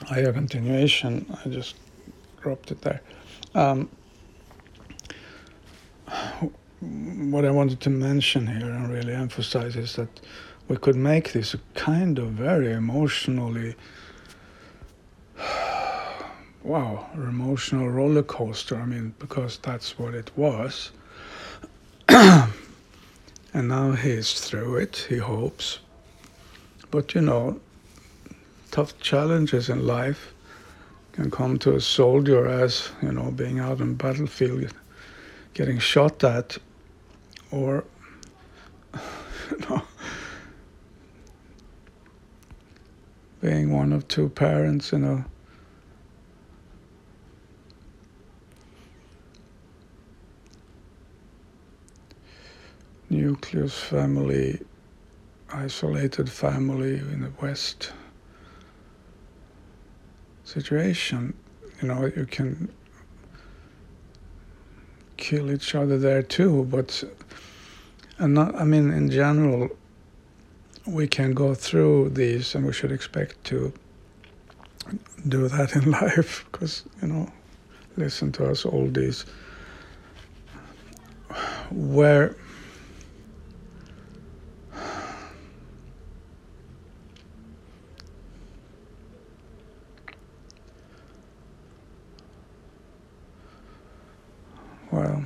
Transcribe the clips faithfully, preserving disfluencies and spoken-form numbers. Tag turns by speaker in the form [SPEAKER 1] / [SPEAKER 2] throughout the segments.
[SPEAKER 1] higher continuation. I just dropped it there. Um, what I wanted to mention here and really emphasize is that we could make this a kind of very emotionally, wow, emotional roller coaster. I mean, because that's what it was. And now he's through it, he hopes. But you know, tough challenges in life can come to a soldier as, you know, being out on the battlefield, getting shot at, or, you know, being one of two parents in a nucleus family, isolated family in the West situation. You know, you can kill each other there too, but and not, I mean, in general, we can go through these, and we should expect to do that in life, because, you know, listen to us oldies, where well,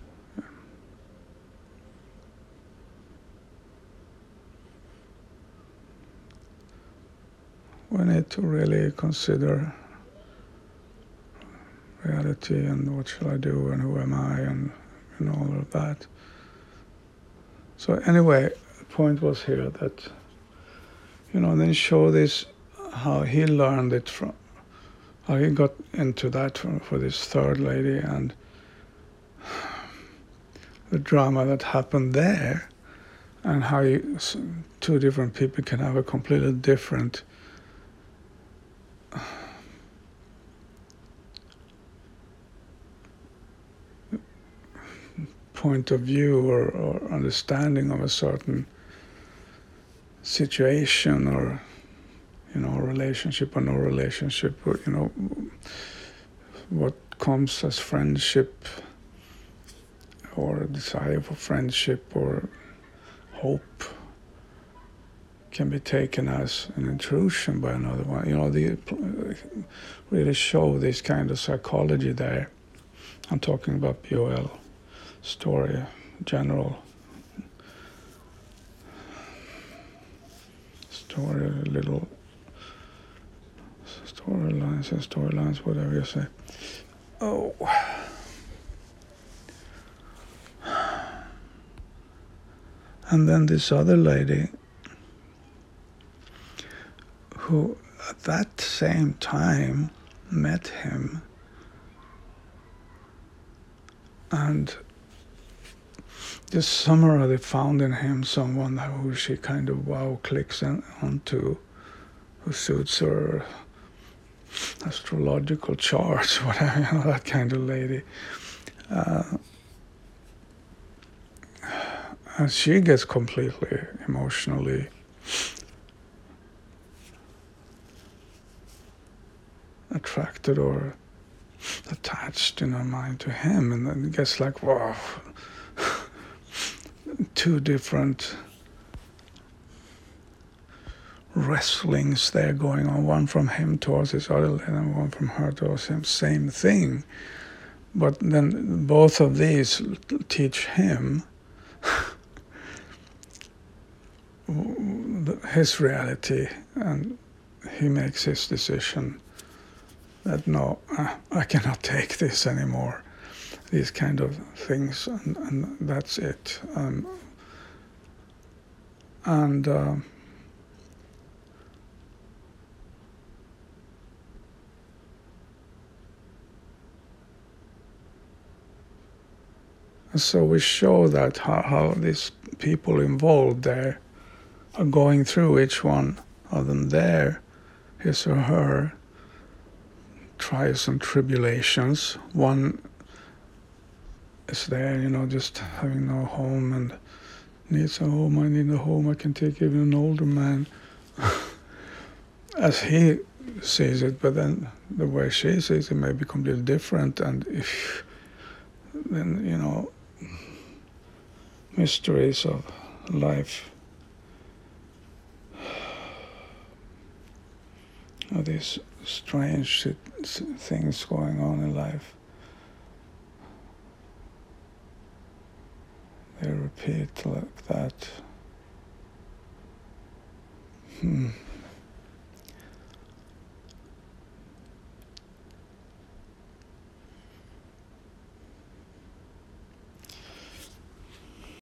[SPEAKER 1] we need to really consider reality and what shall I do and who am I and, and all of that. So anyway, the point was here that, you know, then show this, how he learned it from, how he got into that for, for this third lady, and the drama that happened there, and how you, two different people can have a completely different point of view or, or understanding of a certain situation, or, you know, relationship or no relationship, or, you know, what comes as friendship or desire for friendship or hope can be taken as an intrusion by another one. You know, they really show this kind of psychology there. I'm talking about B O L story, general story, little storylines and storylines, whatever you say. Oh. And then this other lady, who at that same time met him, and just somehow they found in him someone who she kind of wow clicks in, onto, who suits her astrological charts, whatever, you know, that kind of lady. Uh, and she gets completely emotionally attracted or attached in her mind to him, and then it gets like, wow, two different wrestlings there going on, one from him towards his other lady and one from her towards him, same thing. But then both of these teach him his reality, and he makes his decision that no, I cannot take this anymore, these kind of things, and, and that's it. Um, and uh, so we show that how, how these people involved there are going through, each one of them there, his or her trials and tribulations. One is there, you know, just having no home and needs a home. I need a home. I can take even an older man. As he sees it, but then the way she sees it may be completely different, and if then, you know, mysteries of life, all these strange things going on in life, they repeat like that. Hmm.